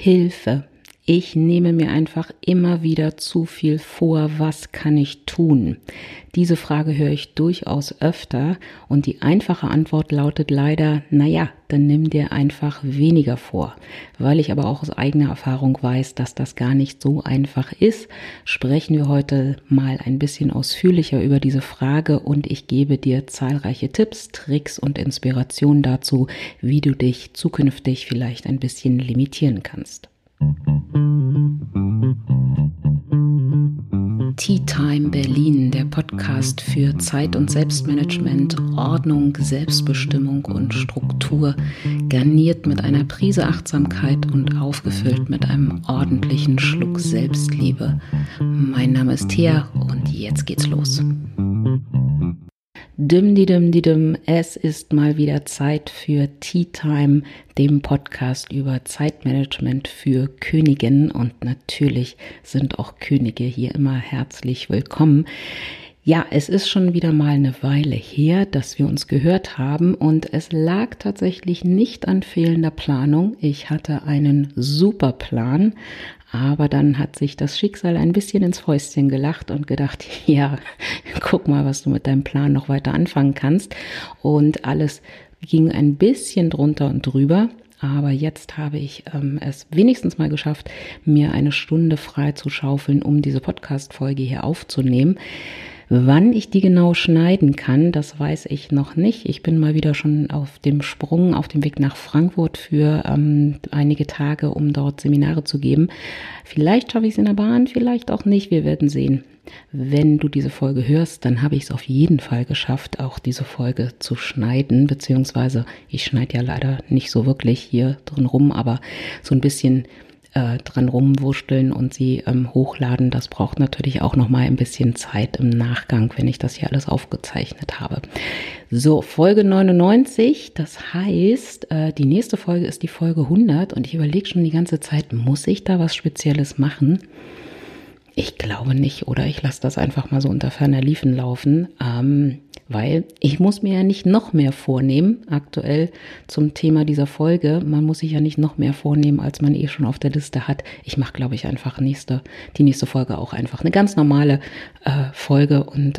Hilfe. Ich nehme mir einfach immer wieder zu viel vor. Was kann ich tun? Diese Frage höre ich durchaus öfter und die einfache Antwort lautet leider, dann nimm dir einfach weniger vor. Weil ich aber auch aus eigener Erfahrung weiß, dass das gar nicht so einfach ist, sprechen wir heute mal ein bisschen ausführlicher über diese Frage und ich gebe dir zahlreiche Tipps, Tricks und Inspirationen dazu, wie du dich zukünftig vielleicht ein bisschen limitieren kannst. Tea Time Berlin, der Podcast für Zeit- und Selbstmanagement, Ordnung, Selbstbestimmung und Struktur, garniert mit einer Prise Achtsamkeit und aufgefüllt mit einem ordentlichen Schluck Selbstliebe. Mein Name ist Thea und jetzt geht's los. Es ist mal wieder Zeit für Tea Time, dem Podcast über Zeitmanagement für Königinnen und natürlich sind auch Könige hier immer herzlich willkommen. Ja, es ist schon wieder mal eine Weile her, dass wir uns gehört haben und es lag tatsächlich nicht an fehlender Planung. Ich hatte einen super Plan, aber dann hat sich das Schicksal ein bisschen ins Fäustchen gelacht und gedacht, ja, guck mal, was du mit deinem Plan noch weiter anfangen kannst. Und alles ging ein bisschen drunter und drüber. Aber jetzt habe ich es wenigstens mal geschafft, mir eine Stunde frei zu schaufeln, um diese Podcast-Folge hier aufzunehmen. Wann ich die genau schneiden kann, das weiß ich noch nicht. Ich bin mal wieder schon auf dem Sprung, auf dem Weg nach Frankfurt für einige Tage, um dort Seminare zu geben. Vielleicht schaffe ich es in der Bahn, vielleicht auch nicht. Wir werden sehen. Wenn du diese Folge hörst, dann habe ich es auf jeden Fall geschafft, auch diese Folge zu schneiden, beziehungsweise ich schneide ja leider nicht so wirklich hier drin rum, aber so ein bisschen dran rumwurschteln und sie hochladen, das braucht natürlich auch noch mal ein bisschen Zeit im Nachgang, wenn ich das hier alles aufgezeichnet habe. So, Folge 99, das heißt, die nächste Folge ist die Folge 100 und ich überlege schon die ganze Zeit, muss ich da was Spezielles machen? Ich glaube nicht, oder ich lasse das einfach mal so unter ferner Liefen laufen, weil ich muss mir ja nicht noch mehr vornehmen, aktuell zum Thema dieser Folge. Man muss sich ja nicht noch mehr vornehmen, als man eh schon auf der Liste hat. Ich mache, glaube ich, einfach die nächste Folge auch einfach eine ganz normale Folge und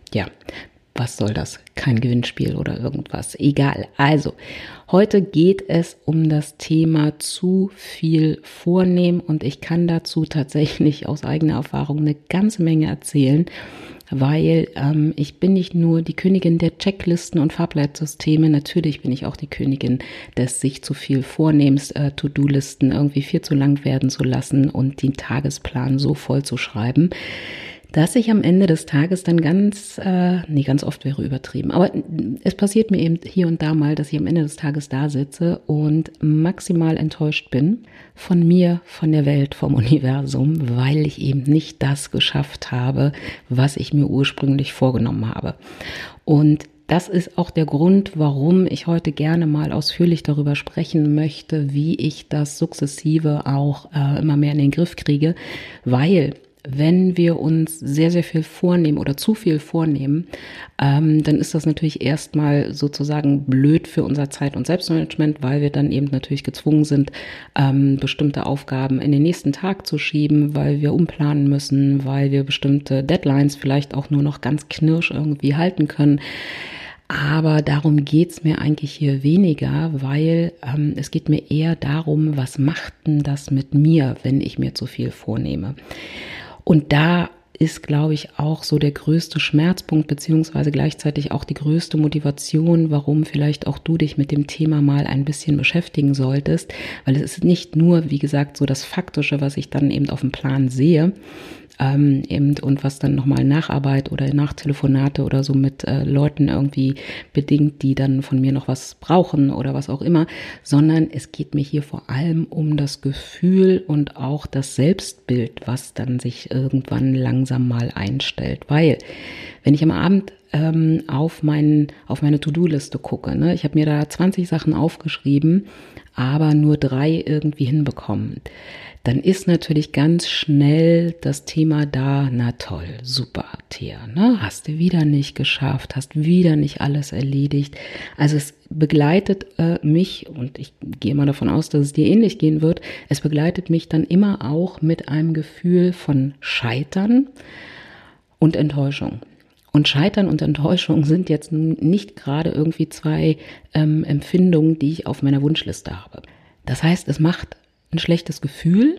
was soll das? Kein Gewinnspiel oder irgendwas. Egal. Also, heute geht es um das Thema zu viel vornehmen und ich kann dazu tatsächlich aus eigener Erfahrung eine ganze Menge erzählen, weil ich bin nicht nur die Königin der Checklisten und Farbleitsysteme, natürlich bin ich auch die Königin des sich zu viel Vornehmens, To-Do-Listen irgendwie viel zu lang werden zu lassen und den Tagesplan so voll zu schreiben, dass ich am Ende des Tages dann ganz oft wäre übertrieben, aber es passiert mir eben hier und da mal, dass ich am Ende des Tages da sitze und maximal enttäuscht bin von mir, von der Welt, vom Universum, weil ich eben nicht das geschafft habe, was ich mir ursprünglich vorgenommen habe. Und das ist auch der Grund, warum ich heute gerne mal ausführlich darüber sprechen möchte, wie ich das sukzessive auch immer mehr in den Griff kriege, weil wenn wir uns sehr, sehr viel vornehmen oder zu viel vornehmen, dann ist das natürlich erstmal sozusagen blöd für unser Zeit- und Selbstmanagement, weil wir dann eben natürlich gezwungen sind, bestimmte Aufgaben in den nächsten Tag zu schieben, weil wir umplanen müssen, weil wir bestimmte Deadlines vielleicht auch nur noch ganz knirsch irgendwie halten können. Aber darum geht's mir eigentlich hier weniger, weil es geht mir eher darum, was macht denn das mit mir, wenn ich mir zu viel vornehme? Und da ist, glaube ich, auch so der größte Schmerzpunkt beziehungsweise gleichzeitig auch die größte Motivation, warum vielleicht auch du dich mit dem Thema mal ein bisschen beschäftigen solltest, weil es ist nicht nur, wie gesagt, so das Faktische, was ich dann eben auf dem Plan sehe, und was dann nochmal Nacharbeit oder Nachtelefonate oder so mit Leuten irgendwie bedingt, die dann von mir noch was brauchen oder was auch immer, sondern es geht mir hier vor allem um das Gefühl und auch das Selbstbild, was dann sich irgendwann langsam mal einstellt, weil wenn ich am Abend auf meine To-Do-Liste gucke, ne, ich habe mir da 20 Sachen aufgeschrieben, aber nur 3 irgendwie hinbekommen, dann ist natürlich ganz schnell das Thema da, na toll, super, Thea, ne? Hast du wieder nicht geschafft, hast wieder nicht alles erledigt. Also es begleitet mich, und ich gehe mal davon aus, dass es dir ähnlich gehen wird, es begleitet mich dann immer auch mit einem Gefühl von Scheitern und Enttäuschung. Und Scheitern und Enttäuschung sind jetzt nicht gerade irgendwie 2 Empfindungen, die ich auf meiner Wunschliste habe. Das heißt, es macht ein schlechtes Gefühl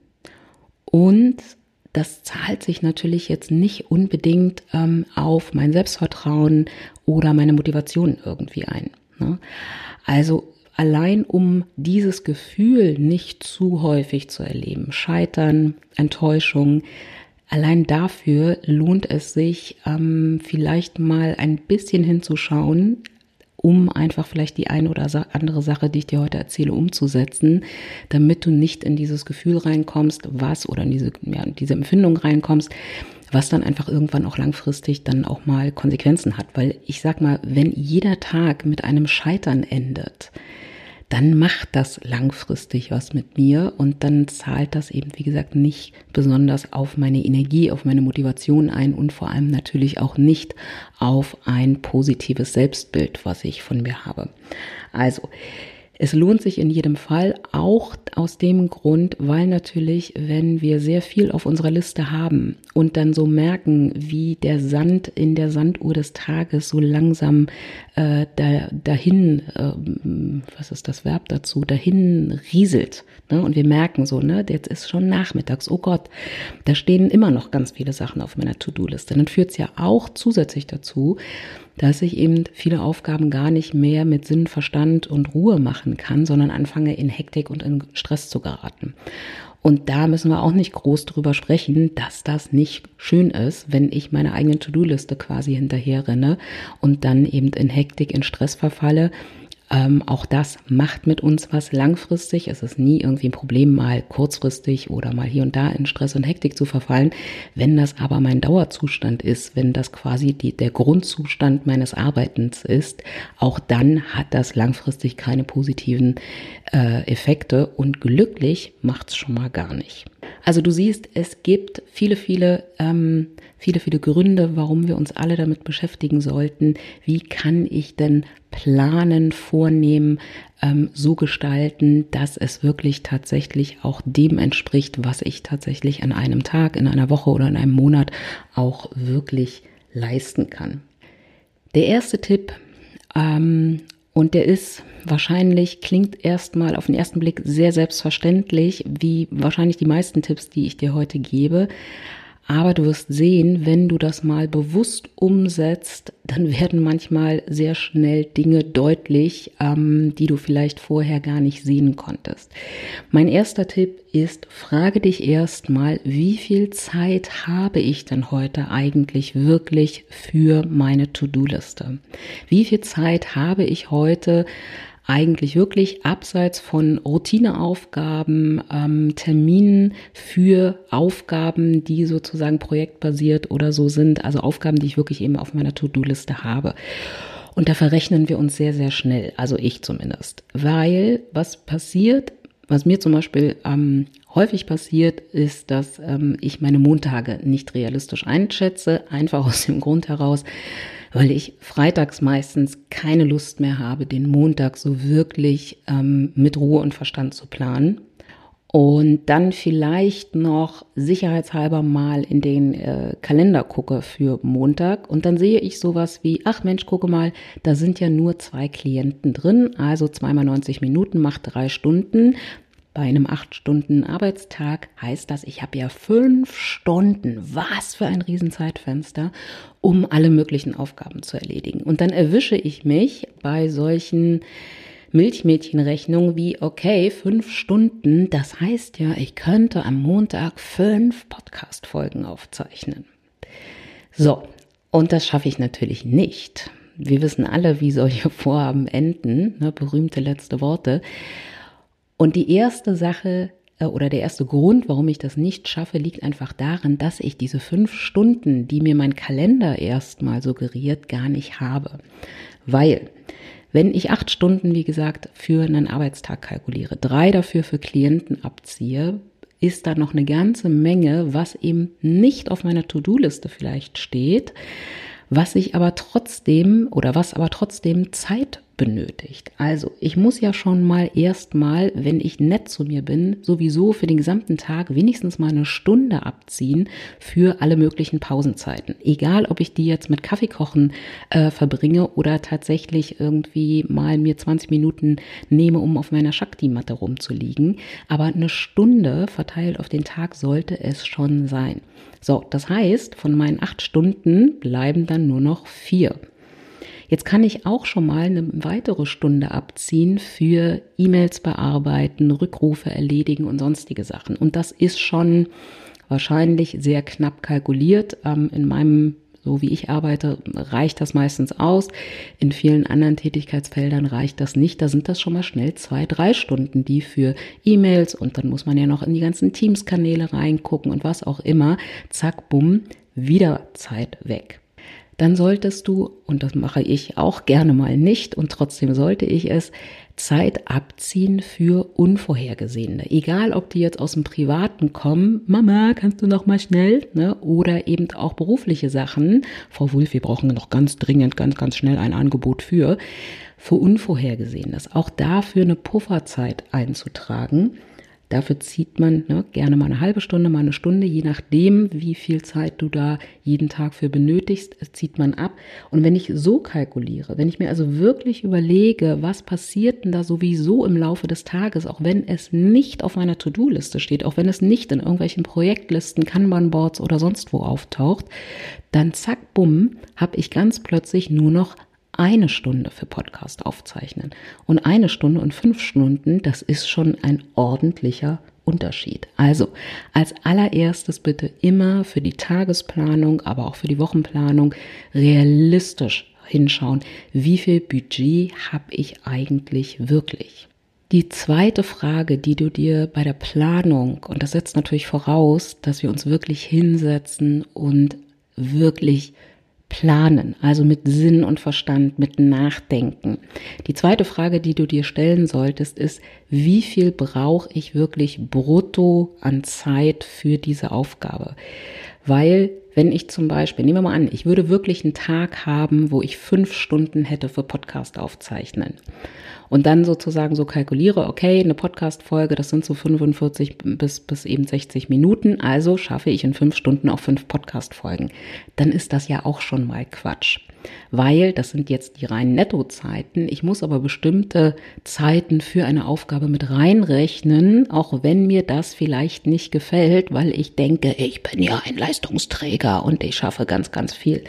und das zahlt sich natürlich jetzt nicht unbedingt auf mein Selbstvertrauen oder meine Motivation irgendwie ein, ne? Also allein um dieses Gefühl nicht zu häufig zu erleben, Scheitern, Enttäuschung, allein dafür lohnt es sich, vielleicht mal ein bisschen hinzuschauen, um einfach vielleicht die eine oder andere Sache, die ich dir heute erzähle, umzusetzen, damit du nicht in dieses Gefühl reinkommst, oder in diese Empfindung reinkommst, was dann einfach irgendwann auch langfristig dann auch mal Konsequenzen hat. Weil ich sag mal, wenn jeder Tag mit einem Scheitern endet, dann macht das langfristig was mit mir und dann zahlt das eben, wie gesagt, nicht besonders auf meine Energie, auf meine Motivation ein und vor allem natürlich auch nicht auf ein positives Selbstbild, was ich von mir habe. Also, es lohnt sich in jedem Fall, auch aus dem Grund, weil natürlich, wenn wir sehr viel auf unserer Liste haben und dann so merken, wie der Sand in der Sanduhr des Tages so langsam dahin, was ist das Verb dazu, dahin rieselt, ne? Und wir merken so, ne, jetzt ist schon nachmittags, oh Gott, da stehen immer noch ganz viele Sachen auf meiner To-Do-Liste. Dann führt es ja auch zusätzlich dazu, dass ich eben viele Aufgaben gar nicht mehr mit Sinn, Verstand und Ruhe machen kann, sondern anfange in Hektik und in Stress zu geraten. Und da müssen wir auch nicht groß drüber sprechen, dass das nicht schön ist, wenn ich meine eigene To-Do-Liste quasi hinterher renne und dann eben in Hektik, in Stress verfalle. Auch das macht mit uns was langfristig. Es ist nie irgendwie ein Problem, mal kurzfristig oder mal hier und da in Stress und Hektik zu verfallen. Wenn das aber mein Dauerzustand ist, wenn das quasi der Grundzustand meines Arbeitens ist, auch dann hat das langfristig keine positiven Effekte und glücklich macht's schon mal gar nicht. Also du siehst, es gibt viele Gründe, warum wir uns alle damit beschäftigen sollten. Wie kann ich denn planen, vornehmen, so gestalten, dass es wirklich tatsächlich auch dem entspricht, was ich tatsächlich an einem Tag, in einer Woche oder in einem Monat auch wirklich leisten kann. Der erste Tipp, und der ist wahrscheinlich, klingt erstmal auf den ersten Blick sehr selbstverständlich, wie wahrscheinlich die meisten Tipps, die ich dir heute gebe. Aber du wirst sehen, wenn du das mal bewusst umsetzt, dann werden manchmal sehr schnell Dinge deutlich, die du vielleicht vorher gar nicht sehen konntest. Mein erster Tipp ist, frage dich erstmal, wie viel Zeit habe ich denn heute eigentlich wirklich für meine To-Do-Liste? Wie viel Zeit habe ich heute eigentlich wirklich abseits von Routineaufgaben, Terminen für Aufgaben, die sozusagen projektbasiert oder so sind, also Aufgaben, die ich wirklich eben auf meiner To-Do-Liste habe. Und da verrechnen wir uns sehr, sehr schnell, also ich zumindest, weil was mir zum Beispiel häufig passiert, ist, dass ich meine Montage nicht realistisch einschätze, einfach aus dem Grund heraus, weil ich freitags meistens keine Lust mehr habe, den Montag so wirklich mit Ruhe und Verstand zu planen. Und dann vielleicht noch sicherheitshalber mal in den Kalender gucke für Montag. Und dann sehe ich sowas wie, ach Mensch, gucke mal, da sind ja nur 2 Klienten drin, also 2 mal 90 Minuten macht 3 Stunden. Bei einem 8-Stunden-Arbeitstag heißt das, ich habe ja 5 Stunden, was für ein Riesenzeitfenster, um alle möglichen Aufgaben zu erledigen. Und dann erwische ich mich bei solchen Milchmädchenrechnungen wie, okay, 5 Stunden, das heißt ja, ich könnte am Montag 5 Podcast-Folgen aufzeichnen. So, und das schaffe ich natürlich nicht. Wir wissen alle, wie solche Vorhaben enden, ne, berühmte letzte Worte. Und die erste Sache oder der erste Grund, warum ich das nicht schaffe, liegt einfach daran, dass ich diese 5 Stunden, die mir mein Kalender erstmal suggeriert, gar nicht habe. Weil Wenn ich 8 Stunden, wie gesagt, für einen Arbeitstag kalkuliere, 3 dafür für Klienten abziehe, ist da noch eine ganze Menge, was eben nicht auf meiner To-Do-Liste vielleicht steht, was aber trotzdem Zeit benötigt. Also ich muss ja schon mal erstmal, wenn ich nett zu mir bin, sowieso für den gesamten Tag wenigstens mal eine Stunde abziehen für alle möglichen Pausenzeiten. Egal, ob ich die jetzt mit Kaffeekochen verbringe oder tatsächlich irgendwie mal mir 20 Minuten nehme, um auf meiner Shakti-Matte rumzuliegen. Aber eine Stunde verteilt auf den Tag sollte es schon sein. So, das heißt, von meinen 8 Stunden bleiben dann nur noch 4. Jetzt kann ich auch schon mal eine weitere Stunde abziehen für E-Mails bearbeiten, Rückrufe erledigen und sonstige Sachen. Und das ist schon wahrscheinlich sehr knapp kalkuliert. In meinem, so wie ich arbeite, reicht das meistens aus. In vielen anderen Tätigkeitsfeldern reicht das nicht. Da sind das schon mal schnell 2-3 Stunden, die für E-Mails, und dann muss man ja noch in die ganzen Teams-Kanäle reingucken und was auch immer. Zack, bumm, wieder Zeit weg. Dann solltest du, und das mache ich auch gerne mal nicht und trotzdem sollte ich es, Zeit abziehen für Unvorhergesehene. Egal, ob die jetzt aus dem Privaten kommen, Mama, kannst du noch mal schnell, ne? Oder eben auch berufliche Sachen. Frau Wulff, wir brauchen noch ganz dringend, ganz schnell ein Angebot für Unvorhergesehenes. Auch dafür eine Pufferzeit einzutragen. Dafür zieht man gerne mal eine halbe Stunde, mal eine Stunde, je nachdem, wie viel Zeit du da jeden Tag für benötigst, zieht man ab. Und wenn ich so kalkuliere, wenn ich mir also wirklich überlege, was passiert denn da sowieso im Laufe des Tages, auch wenn es nicht auf meiner To-Do-Liste steht, auch wenn es nicht in irgendwelchen Projektlisten, Kanban-Boards oder sonst wo auftaucht, dann zack, bumm, habe ich ganz plötzlich nur noch 1 Stunde für Podcast aufzeichnen. Und 1 Stunde und 5 Stunden, das ist schon ein ordentlicher Unterschied. Also als allererstes bitte immer für die Tagesplanung, aber auch für die Wochenplanung realistisch hinschauen, wie viel Budget habe ich eigentlich wirklich. Die zweite Frage, die du dir bei der Planung, und das setzt natürlich voraus, dass wir uns wirklich hinsetzen und wirklich planen, also mit Sinn und Verstand, mit Nachdenken. Die zweite Frage, die du dir stellen solltest, ist, wie viel brauche ich wirklich brutto an Zeit für diese Aufgabe? Weil, wenn ich zum Beispiel, nehmen wir mal an, ich würde wirklich einen Tag haben, wo ich 5 Stunden hätte für Podcast aufzeichnen. Und dann sozusagen so kalkuliere, okay, eine Podcast-Folge, das sind so 45 bis eben 60 Minuten, also schaffe ich in 5 Stunden auch 5 Podcast-Folgen. Dann ist das ja auch schon mal Quatsch. Weil, das sind jetzt die reinen Nettozeiten, ich muss aber bestimmte Zeiten für eine Aufgabe mit reinrechnen, auch wenn mir das vielleicht nicht gefällt, weil ich denke, ich bin ja ein Leistungsträger und ich schaffe ganz viel.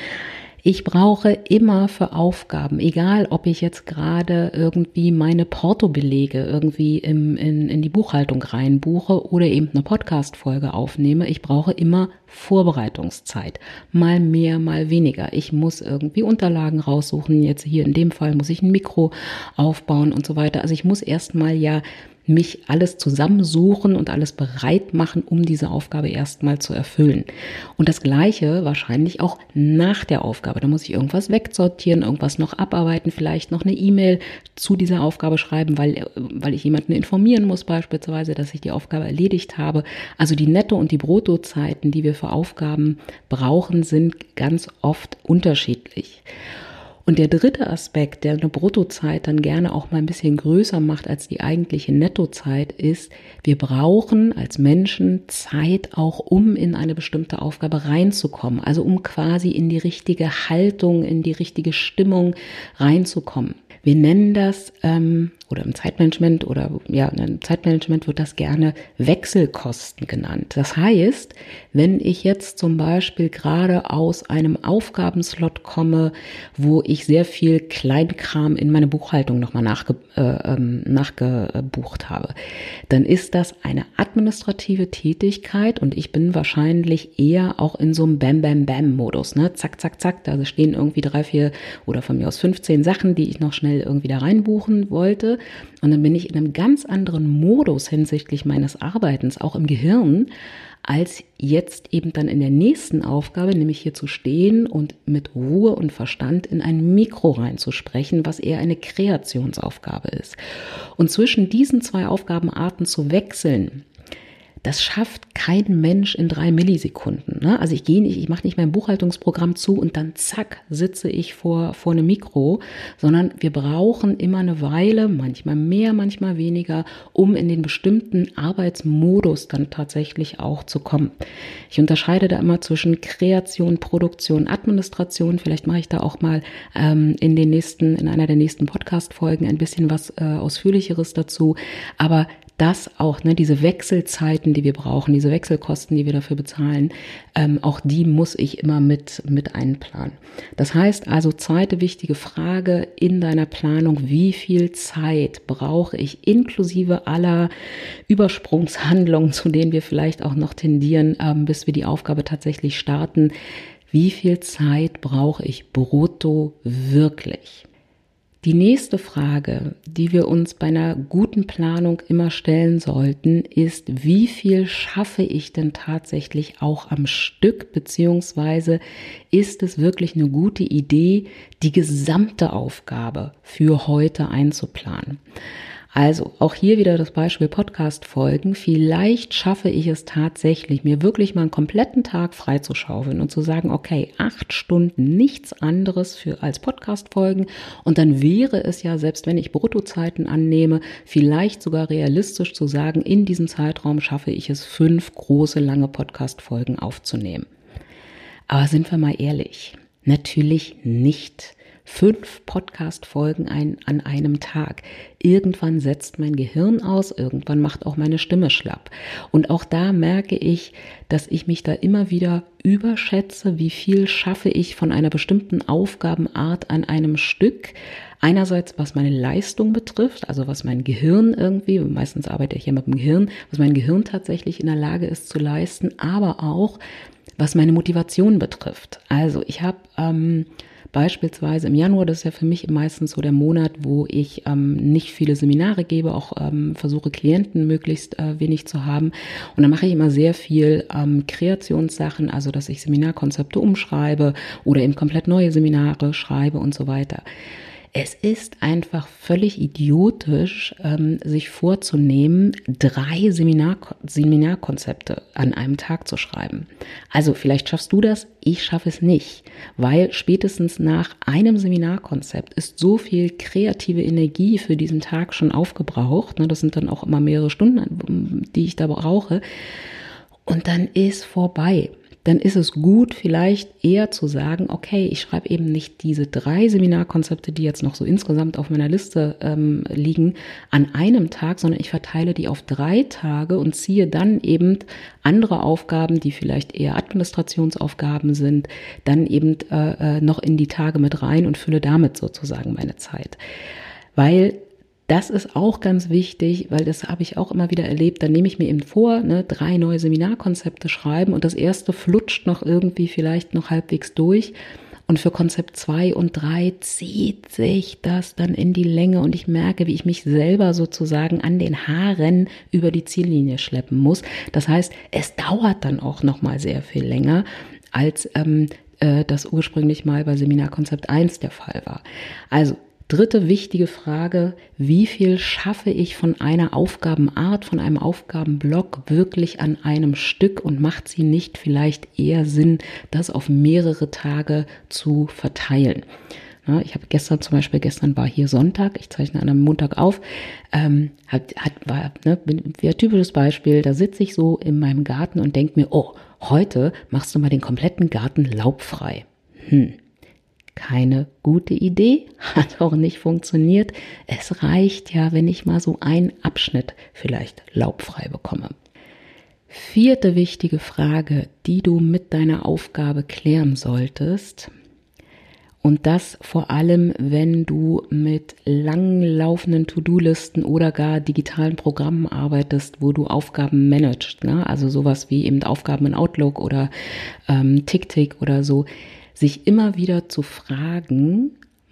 Ich brauche immer für Aufgaben, egal ob ich jetzt gerade irgendwie meine Portobelege irgendwie in die Buchhaltung reinbuche oder eben eine Podcast-Folge aufnehme, ich brauche immer Vorbereitungszeit. Mal mehr, mal weniger. Ich muss irgendwie Unterlagen raussuchen. Jetzt hier in dem Fall muss ich ein Mikro aufbauen und so weiter. Also ich muss erstmal ja mich alles zusammensuchen und alles bereit machen, um diese Aufgabe erstmal zu erfüllen. Und das Gleiche wahrscheinlich auch nach der Aufgabe. Da muss ich irgendwas wegsortieren, irgendwas noch abarbeiten, vielleicht noch eine E-Mail zu dieser Aufgabe schreiben, weil ich jemanden informieren muss beispielsweise, dass ich die Aufgabe erledigt habe. Also die Netto- und die Bruttozeiten, die wir für Aufgaben brauchen, sind ganz oft unterschiedlich. Und der dritte Aspekt, der eine Bruttozeit dann gerne auch mal ein bisschen größer macht als die eigentliche Nettozeit, ist, wir brauchen als Menschen Zeit auch, um in eine bestimmte Aufgabe reinzukommen. Also um quasi in die richtige Haltung, in die richtige Stimmung reinzukommen. Wir nennen das, oder im Zeitmanagement im Zeitmanagement wird das gerne Wechselkosten genannt. Das heißt, wenn ich jetzt zum Beispiel gerade aus einem Aufgabenslot komme, wo ich sehr viel Kleinkram in meine Buchhaltung nochmal nachgebucht habe, dann ist das eine administrative Tätigkeit und ich bin wahrscheinlich eher auch in so einem Bam-Bam-Bam-Modus, ne? Zack, zack, zack, da stehen irgendwie 3, 4 oder von mir aus 15 Sachen, die ich noch schnell irgendwie da reinbuchen wollte. arbeite. Und dann bin ich in einem ganz anderen Modus hinsichtlich meines Arbeitens, auch im Gehirn, als jetzt eben dann in der nächsten Aufgabe, nämlich hier zu stehen und mit Ruhe und Verstand in ein Mikro reinzusprechen, was eher eine Kreationsaufgabe ist. Und zwischen diesen zwei Aufgabenarten zu wechseln, das schafft kein Mensch in 3 Millisekunden. Ne? Also ich mache nicht mein Buchhaltungsprogramm zu und dann zack, sitze ich vor einem Mikro, sondern wir brauchen immer eine Weile, manchmal mehr, manchmal weniger, um in den bestimmten Arbeitsmodus dann tatsächlich auch zu kommen. Ich unterscheide da immer zwischen Kreation, Produktion, Administration. Vielleicht mache ich da auch mal in einer der nächsten Podcast-Folgen ein bisschen was Ausführlicheres dazu. Aber das auch, ne, diese Wechselzeiten, die wir brauchen, diese Wechselkosten, die wir dafür bezahlen, auch die muss ich immer mit einplanen. Das heißt also, zweite wichtige Frage in deiner Planung: Wie viel Zeit brauche ich inklusive aller Übersprungshandlungen, zu denen wir vielleicht auch noch tendieren, bis wir die Aufgabe tatsächlich starten? Wie viel Zeit brauche ich brutto wirklich? Die nächste Frage, die wir uns bei einer guten Planung immer stellen sollten, ist: Wie viel schaffe ich denn tatsächlich auch am Stück, beziehungsweise ist es wirklich eine gute Idee, die gesamte Aufgabe für heute einzuplanen? Also auch hier wieder das Beispiel Podcast-Folgen. Vielleicht schaffe ich es tatsächlich, mir wirklich mal einen kompletten Tag freizuschaufeln und zu sagen, okay, 8 Stunden nichts anderes als Podcast-Folgen. Und dann wäre es ja, selbst wenn ich Bruttozeiten annehme, vielleicht sogar realistisch zu sagen, in diesem Zeitraum schaffe ich es, 5 große, lange Podcast-Folgen aufzunehmen. Aber sind wir mal ehrlich, natürlich nicht. 5 Podcast-Folgen an einem Tag. Irgendwann setzt mein Gehirn aus, irgendwann macht auch meine Stimme schlapp. Und auch da merke ich, dass ich mich da immer wieder überschätze, wie viel schaffe ich von einer bestimmten Aufgabenart an einem Stück. Einerseits, was meine Leistung betrifft, also was mein Gehirn irgendwie, meistens arbeite ich ja mit dem Gehirn, was mein Gehirn tatsächlich in der Lage ist zu leisten, aber auch, was meine Motivation betrifft. Also ich habe beispielsweise im Januar, das ist ja für mich meistens so der Monat, wo ich nicht viele Seminare gebe, auch versuche Klienten möglichst wenig zu haben. Und dann mache ich immer sehr viel Kreationssachen, also dass ich Seminarkonzepte umschreibe oder eben komplett neue Seminare schreibe und so weiter. Es ist einfach völlig idiotisch, sich vorzunehmen, 3 Seminarkonzepte an einem Tag zu schreiben. Also vielleicht schaffst du das, ich schaffe es nicht, weil spätestens nach einem Seminarkonzept ist so viel kreative Energie für diesen Tag schon aufgebraucht. Das sind dann auch immer mehrere Stunden, die ich da brauche. Und dann ist vorbei. Dann ist es gut, vielleicht eher zu sagen, okay, ich schreibe eben nicht diese 3 Seminarkonzepte, die jetzt noch so insgesamt auf meiner Liste liegen, an einem Tag, sondern ich verteile die auf 3 Tage und ziehe dann eben andere Aufgaben, die vielleicht eher Administrationsaufgaben sind, dann eben noch in die Tage mit rein und fülle damit sozusagen meine Zeit. Weil das ist auch ganz wichtig, weil das habe ich auch immer wieder erlebt. Dann nehme ich mir eben vor, 3 neue Seminarkonzepte schreiben und das erste flutscht noch irgendwie vielleicht noch halbwegs durch. Und für Konzept 2 und 3 zieht sich das dann in die Länge und ich merke, wie ich mich selber sozusagen an den Haaren über die Ziellinie schleppen muss. Das heißt, es dauert dann auch noch mal sehr viel länger, als das ursprünglich mal bei Seminarkonzept 1 der Fall war. Also dritte wichtige Frage: Wie viel schaffe ich von einer Aufgabenart, von einem Aufgabenblock wirklich an einem Stück und macht sie nicht vielleicht eher Sinn, das auf mehrere Tage zu verteilen? Ich habe gestern war hier Sonntag, ich zeichne an einem Montag auf, wieder typisches Beispiel, da sitze ich so in meinem Garten und denke mir, oh, heute machst du mal den kompletten Garten laubfrei. Keine gute Idee, hat auch nicht funktioniert. Es reicht ja, wenn ich mal so einen Abschnitt vielleicht laubfrei bekomme. 4. wichtige Frage, die du mit deiner Aufgabe klären solltest, und das vor allem, wenn du mit lang laufenden To-Do-Listen oder gar digitalen Programmen arbeitest, wo du Aufgaben managst, also sowas wie eben Aufgaben in Outlook oder TickTick oder so, sich immer wieder zu fragen,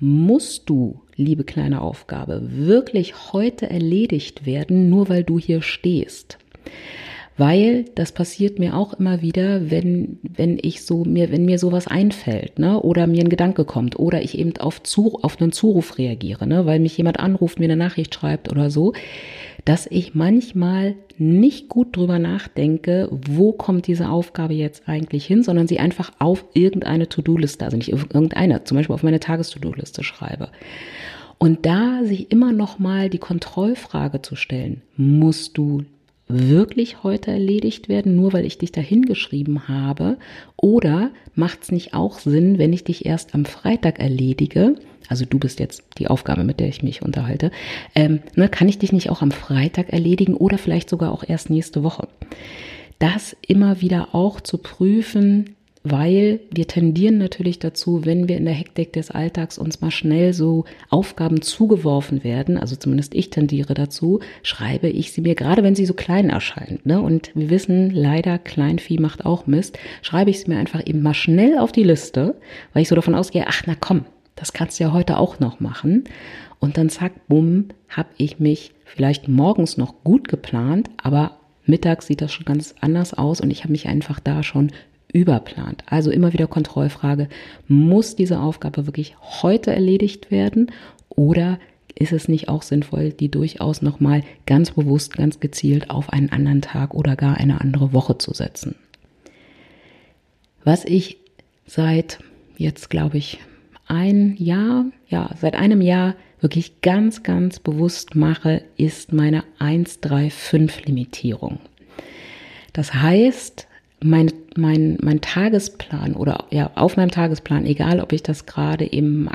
musst du, liebe kleine Aufgabe, wirklich heute erledigt werden, nur weil du hier stehst? Weil das passiert mir auch immer wieder, wenn mir sowas einfällt, ne, oder mir ein Gedanke kommt oder ich eben auf einen Zuruf reagiere, ne, weil mich jemand anruft, mir eine Nachricht schreibt oder so, dass ich manchmal nicht gut drüber nachdenke, wo kommt diese Aufgabe jetzt eigentlich hin, sondern sie einfach auf irgendeine To-Do-Liste, also nicht auf irgendeine, zum Beispiel auf meine Tages-To-Do-Liste schreibe. Und da sich immer noch mal die Kontrollfrage zu stellen, musst du wirklich heute erledigt werden, nur weil ich dich dahin geschrieben habe? Oder macht es nicht auch Sinn, wenn ich dich erst am Freitag erledige? Also du bist jetzt die Aufgabe, mit der ich mich unterhalte. Kann ich dich nicht auch am Freitag erledigen oder vielleicht sogar auch erst nächste Woche? Das immer wieder auch zu prüfen, weil wir tendieren natürlich dazu, wenn wir in der Hektik des Alltags uns mal schnell so Aufgaben zugeworfen werden, also zumindest ich tendiere dazu, schreibe ich sie mir, gerade wenn sie so klein erscheinen, ne? Und wir wissen leider, Kleinvieh macht auch Mist, schreibe ich sie mir einfach eben mal schnell auf die Liste, weil ich so davon ausgehe, ach na komm, das kannst du ja heute auch noch machen. Und dann zack, bumm, habe ich mich vielleicht morgens noch gut geplant, aber mittags sieht das schon ganz anders aus und ich habe mich einfach da schon überplant. Also immer wieder Kontrollfrage, muss diese Aufgabe wirklich heute erledigt werden oder ist es nicht auch sinnvoll, die durchaus nochmal ganz bewusst, ganz gezielt auf einen anderen Tag oder gar eine andere Woche zu setzen? Was ich seit jetzt, glaube ich, seit einem Jahr wirklich ganz, ganz bewusst mache, ist meine 1-3-5-Limitierung. Das heißt, mein Tagesplan oder ja, auf meinem Tagesplan, egal ob ich das gerade eben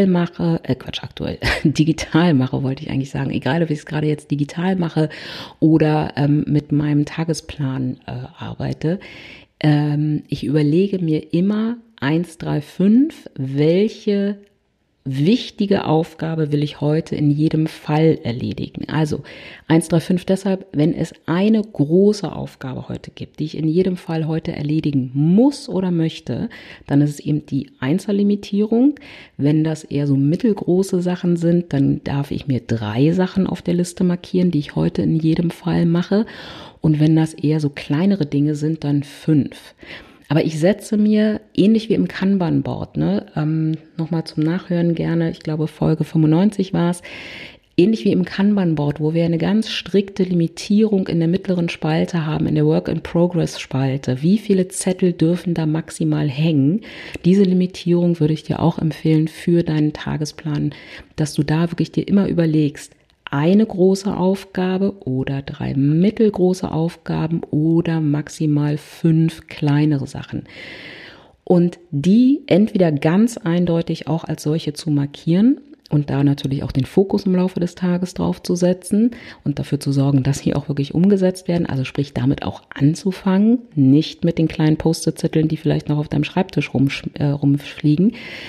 digital mache, wollte ich eigentlich sagen, egal ob ich es gerade jetzt digital mache oder mit meinem Tagesplan arbeite, ich überlege mir immer 1, 3, 5, welche wichtige Aufgabe will ich heute in jedem Fall erledigen. Also 1, 3, 5 deshalb, wenn es eine große Aufgabe heute gibt, die ich in jedem Fall heute erledigen muss oder möchte, dann ist es eben die Einzellimitierung. Wenn das eher so mittelgroße Sachen sind, dann darf ich mir 3 Sachen auf der Liste markieren, die ich heute in jedem Fall mache. Und wenn das eher so kleinere Dinge sind, dann 5. Aber ich setze mir, ähnlich wie im Kanban-Board, nochmal zum Nachhören gerne, ich glaube Folge 95 war es, ähnlich wie im Kanban-Board, wo wir eine ganz strikte Limitierung in der mittleren Spalte haben, in der Work-in-Progress-Spalte. Wie viele Zettel dürfen da maximal hängen? Diese Limitierung würde ich dir auch empfehlen für deinen Tagesplan, dass du da wirklich dir immer überlegst, eine große Aufgabe oder 3 mittelgroße Aufgaben oder maximal 5 kleinere Sachen. Und die entweder ganz eindeutig auch als solche zu markieren und da natürlich auch den Fokus im Laufe des Tages drauf zu setzen und dafür zu sorgen, dass sie auch wirklich umgesetzt werden. Also sprich damit auch anzufangen, nicht mit den kleinen Post-it-Zetteln, die vielleicht noch auf deinem Schreibtisch rumfliegen.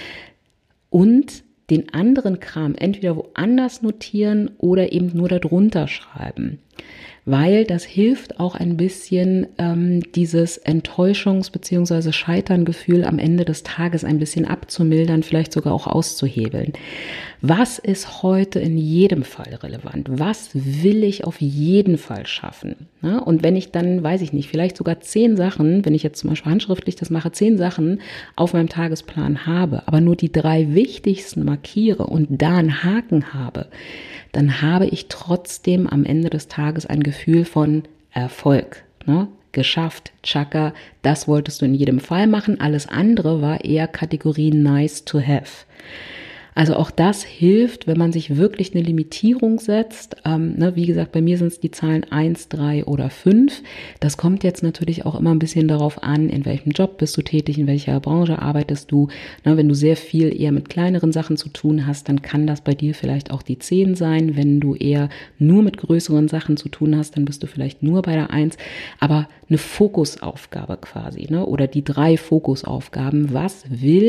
Und den anderen Kram entweder woanders notieren oder eben nur darunter schreiben. Weil das hilft auch ein bisschen, dieses Enttäuschungs- bzw. Scheiterngefühl am Ende des Tages ein bisschen abzumildern, vielleicht sogar auch auszuhebeln. Was ist heute in jedem Fall relevant? Was will ich auf jeden Fall schaffen? Ja, und wenn ich dann, weiß ich nicht, vielleicht sogar 10 Sachen, wenn ich jetzt zum Beispiel handschriftlich das mache, 10 Sachen auf meinem Tagesplan habe, aber nur die 3 wichtigsten markiere und da einen Haken habe, dann habe ich trotzdem am Ende des Tages ein Gefühl von Erfolg, ne? Geschafft, Chaka, das wolltest du in jedem Fall machen. Alles andere war eher Kategorie nice to have. Also auch das hilft, wenn man sich wirklich eine Limitierung setzt. Wie gesagt, bei mir sind es die Zahlen 1, 3 oder 5. Das kommt jetzt natürlich auch immer ein bisschen darauf an, in welchem Job bist du tätig, in welcher Branche arbeitest du. Wenn du sehr viel eher mit kleineren Sachen zu tun hast, dann kann das bei dir vielleicht auch die 10 sein. Wenn du eher nur mit größeren Sachen zu tun hast, dann bist du vielleicht nur bei der 1. Aber eine Fokusaufgabe quasi, oder die 3 Fokusaufgaben. Was will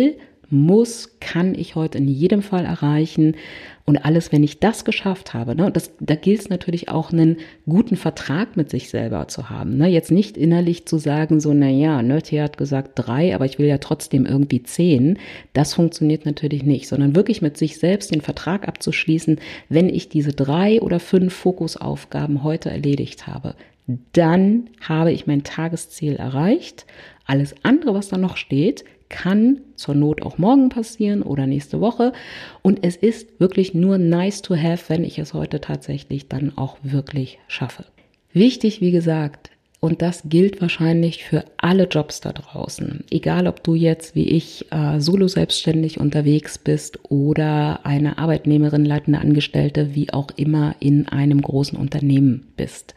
kann ich heute in jedem Fall erreichen. Und alles, wenn ich das geschafft habe, ne, da gilt es natürlich auch, einen guten Vertrag mit sich selber zu haben. Ne? Jetzt nicht innerlich zu sagen, so, naja, Nerdy hat gesagt 3, aber ich will ja trotzdem irgendwie 10. Das funktioniert natürlich nicht, sondern wirklich mit sich selbst den Vertrag abzuschließen, wenn ich diese 3 oder 5 Fokusaufgaben heute erledigt habe, dann habe ich mein Tagesziel erreicht. Alles andere, was da noch steht, kann zur Not auch morgen passieren oder nächste Woche. Und es ist wirklich nur nice to have, wenn ich es heute tatsächlich dann auch wirklich schaffe. Wichtig, wie gesagt, und das gilt wahrscheinlich für alle Jobs da draußen, egal ob du jetzt wie ich solo selbstständig unterwegs bist oder eine Arbeitnehmerin, leitende Angestellte, wie auch immer in einem großen Unternehmen bist.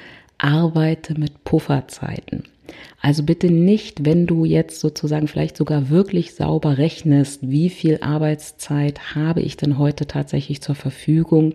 Arbeite mit Pufferzeiten. Also bitte nicht, wenn du jetzt sozusagen vielleicht sogar wirklich sauber rechnest, wie viel Arbeitszeit habe ich denn heute tatsächlich zur Verfügung,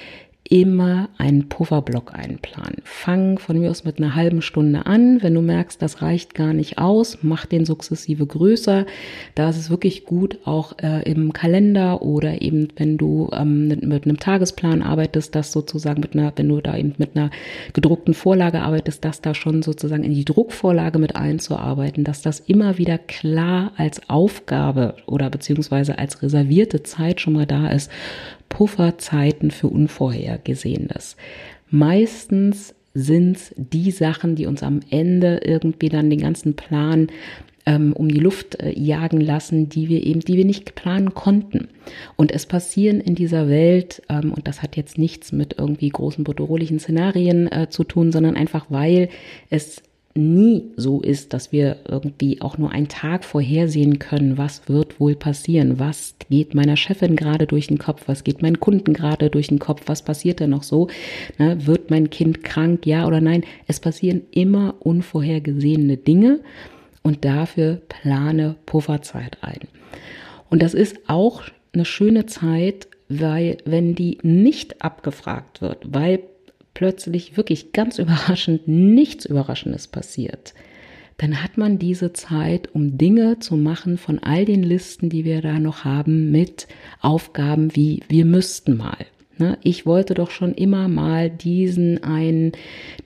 immer einen Pufferblock einplanen. Fang von mir aus mit einer halben Stunde an. Wenn du merkst, das reicht gar nicht aus, mach den sukzessive größer. Da ist es wirklich gut, auch im Kalender oder eben, wenn du mit einem Tagesplan arbeitest, das sozusagen wenn du da eben mit einer gedruckten Vorlage arbeitest, das da schon sozusagen in die Druckvorlage mit einzuarbeiten, dass das immer wieder klar als Aufgabe oder beziehungsweise als reservierte Zeit schon mal da ist. Pufferzeiten für Unvorhergesehenes. Meistens sind es die Sachen, die uns am Ende irgendwie dann den ganzen Plan um die Luft jagen lassen, die wir nicht planen konnten. Und es passieren in dieser Welt, und das hat jetzt nichts mit irgendwie großen bedrohlichen Szenarien zu tun, sondern einfach, weil es nie so ist, dass wir irgendwie auch nur einen Tag vorhersehen können, was wird wohl passieren, was geht meiner Chefin gerade durch den Kopf, was geht meinen Kunden gerade durch den Kopf, was passiert da noch so, ne? Wird mein Kind krank, ja oder nein? Es passieren immer unvorhergesehene Dinge und dafür plane Pufferzeit ein. Und das ist auch eine schöne Zeit, weil wenn die nicht abgefragt wird, weil plötzlich wirklich ganz überraschend nichts Überraschendes passiert, dann hat man diese Zeit, um Dinge zu machen von all den Listen, die wir da noch haben, mit Aufgaben wie wir müssten mal. Ich wollte doch schon immer mal diesen einen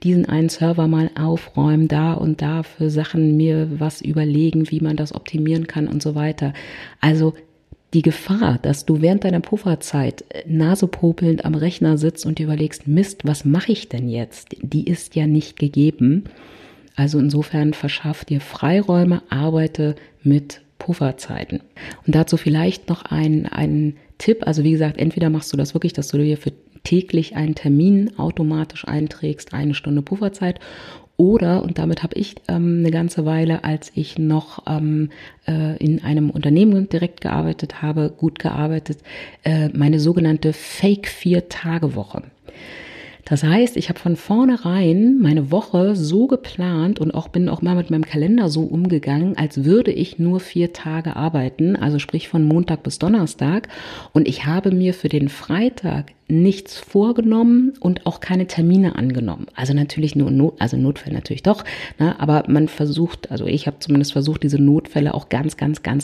Server mal aufräumen, da und da für Sachen mir was überlegen, wie man das optimieren kann und so weiter. Also die Gefahr, dass du während deiner Pufferzeit nasepopelnd am Rechner sitzt und dir überlegst, Mist, was mache ich denn jetzt? Die ist ja nicht gegeben. Also insofern verschaff dir Freiräume, arbeite mit Pufferzeiten. Und dazu vielleicht noch ein Tipp. Also wie gesagt, entweder machst du das wirklich, dass du dir für täglich einen Termin automatisch einträgst, 1 Stunde Pufferzeit. Oder, und damit habe ich eine ganze Weile, als ich noch in einem Unternehmen direkt gearbeitet habe, gut gearbeitet, meine sogenannte Fake-4-Tage-Woche. Das heißt, ich habe von vornherein meine Woche so geplant und bin auch mal mit meinem Kalender so umgegangen, als würde ich nur 4 Tage arbeiten, also sprich von Montag bis Donnerstag. Und ich habe mir für den Freitag nichts vorgenommen und auch keine Termine angenommen. Also natürlich Notfälle natürlich doch, ne, aber man versucht, also ich habe zumindest versucht, diese Notfälle auch ganz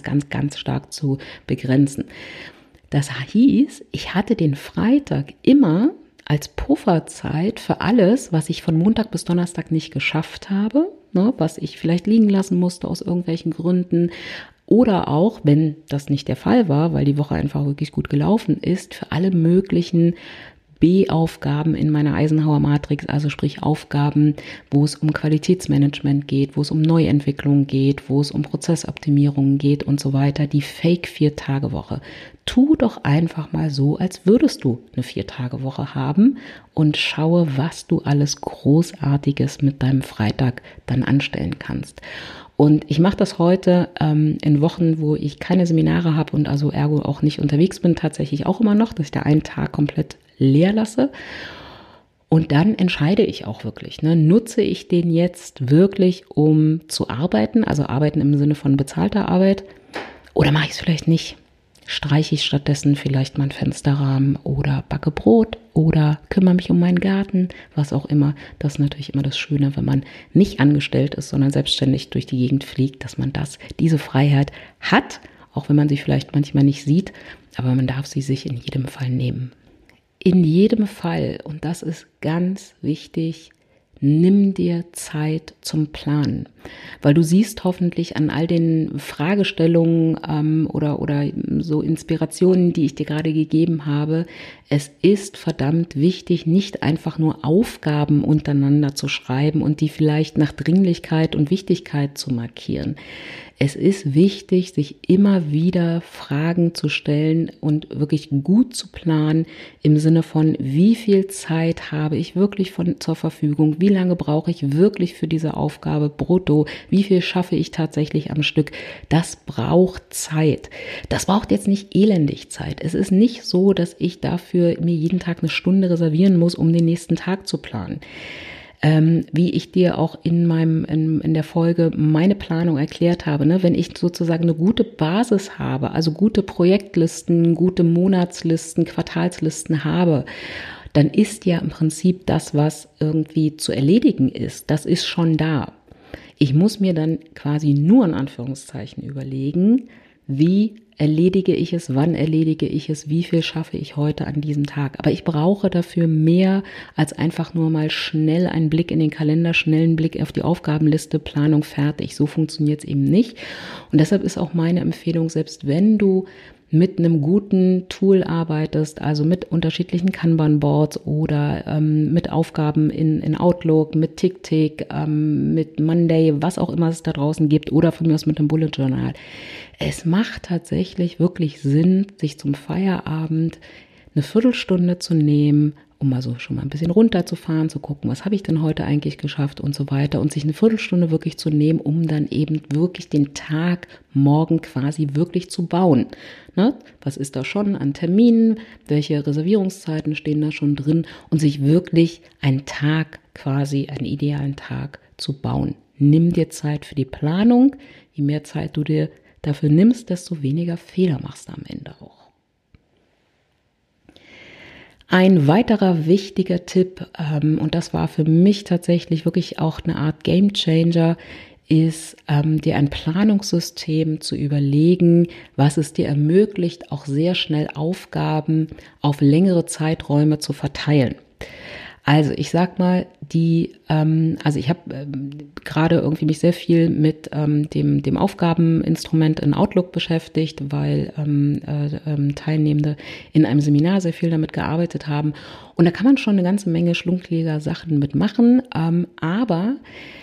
stark zu begrenzen. Das hieß, ich hatte den Freitag immer als Pufferzeit für alles, was ich von Montag bis Donnerstag nicht geschafft habe, ne, was ich vielleicht liegen lassen musste aus irgendwelchen Gründen oder auch, wenn das nicht der Fall war, weil die Woche einfach wirklich gut gelaufen ist, für alle möglichen B-Aufgaben in meiner Eisenhower Matrix, also sprich Aufgaben, wo es um Qualitätsmanagement geht, wo es um Neuentwicklung geht, wo es um Prozessoptimierungen geht und so weiter, die Fake-4-Tage-Woche. Tu doch einfach mal so, als würdest du eine 4-Tage-Woche haben und schaue, was du alles Großartiges mit deinem Freitag dann anstellen kannst. Und ich mache das heute in Wochen, wo ich keine Seminare habe und also ergo auch nicht unterwegs bin, tatsächlich auch immer noch, dass ich da einen Tag komplett leer lasse. Und dann entscheide ich auch wirklich, nutze ich den jetzt wirklich, um zu arbeiten, also arbeiten im Sinne von bezahlter Arbeit, oder mache ich es vielleicht nicht? Streiche ich stattdessen vielleicht meinen Fensterrahmen oder backe Brot oder kümmere mich um meinen Garten, was auch immer. Das ist natürlich immer das Schöne, wenn man nicht angestellt ist, sondern selbstständig durch die Gegend fliegt, dass man diese Freiheit hat. auch wenn man sie vielleicht manchmal nicht sieht, aber man darf sie sich in jedem Fall nehmen. In jedem Fall, und das ist ganz wichtig, nimm dir Zeit zum Planen, weil du siehst hoffentlich an all den Fragestellungen oder so Inspirationen, die ich dir gerade gegeben habe, es ist verdammt wichtig, nicht einfach nur Aufgaben untereinander zu schreiben und die vielleicht nach Dringlichkeit und Wichtigkeit zu markieren. Es ist wichtig, sich immer wieder Fragen zu stellen und wirklich gut zu planen im Sinne von, wie viel Zeit habe ich wirklich zur Verfügung, wie lange brauche ich wirklich für diese Aufgabe brutto, wie viel schaffe ich tatsächlich am Stück. Das braucht Zeit. Das braucht jetzt nicht elendig Zeit. Es ist nicht so, dass ich dafür mir jeden Tag eine Stunde reservieren muss, um den nächsten Tag zu planen. Wie ich dir auch in der Folge meine Planung erklärt habe, ne, wenn ich sozusagen eine gute Basis habe, also gute Projektlisten, gute Monatslisten, Quartalslisten habe, dann ist ja im Prinzip das, was irgendwie zu erledigen ist, das ist schon da. Ich muss mir dann quasi nur in Anführungszeichen überlegen, wie erledige ich es, wann erledige ich es, wie viel schaffe ich heute an diesem Tag. Aber ich brauche dafür mehr als einfach nur mal schnell einen Blick in den Kalender, schnell einen Blick auf die Aufgabenliste, Planung fertig. So funktioniert es eben nicht. Und deshalb ist auch meine Empfehlung, selbst wenn du mit einem guten Tool arbeitest, also mit unterschiedlichen Kanban-Boards oder mit Aufgaben in Outlook, mit TickTick, mit Monday, was auch immer es da draußen gibt oder von mir aus mit einem Bullet Journal. Es macht tatsächlich wirklich Sinn, sich zum Feierabend eine Viertelstunde zu nehmen, um mal so schon mal ein bisschen runterzufahren, zu gucken, was habe ich denn heute eigentlich geschafft und so weiter und sich eine Viertelstunde wirklich zu nehmen, um dann eben wirklich den Tag morgen quasi wirklich zu bauen. Ne? Was ist da schon an Terminen? Welche Reservierungszeiten stehen da schon drin? Und sich wirklich einen Tag quasi, einen idealen Tag zu bauen. Nimm dir Zeit für die Planung. Je mehr Zeit du dir dafür nimmst, desto weniger Fehler machst du am Ende auch. Ein weiterer wichtiger Tipp, und das war für mich tatsächlich wirklich auch eine Art Gamechanger, ist dir ein Planungssystem zu überlegen, was es dir ermöglicht, auch sehr schnell Aufgaben auf längere Zeiträume zu verteilen. Also ich sag mal, ich habe gerade irgendwie mich sehr viel mit dem Aufgabeninstrument in Outlook beschäftigt, weil Teilnehmende in einem Seminar sehr viel damit gearbeitet haben. Und da kann man schon eine ganze Menge schlunkliger Sachen mitmachen, aber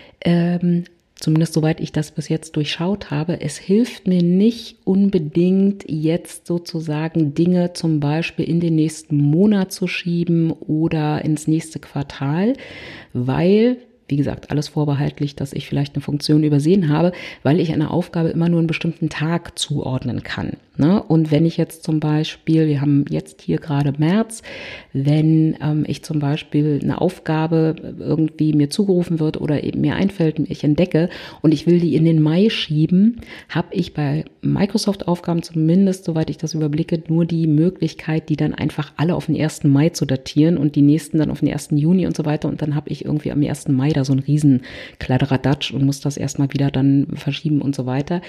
zumindest soweit ich das bis jetzt durchschaut habe, es hilft mir nicht unbedingt jetzt sozusagen Dinge zum Beispiel in den nächsten Monat zu schieben oder ins nächste Quartal, weil, wie gesagt, alles vorbehaltlich, dass ich vielleicht eine Funktion übersehen habe, weil ich einer Aufgabe immer nur einen bestimmten Tag zuordnen kann. Ne? Und wenn ich jetzt zum Beispiel, wir haben jetzt hier gerade März, wenn ich zum Beispiel eine Aufgabe irgendwie mir zugerufen wird oder eben mir einfällt, ich entdecke und ich will die in den Mai schieben, habe ich bei Microsoft-Aufgaben zumindest, soweit ich das überblicke, nur die Möglichkeit, die dann einfach alle auf den 1. Mai zu datieren und die nächsten dann auf den 1. Juni und so weiter. Und dann habe ich irgendwie am 1. Mai da so einen riesen Kladderadatsch und muss das erstmal wieder dann verschieben und so weiter.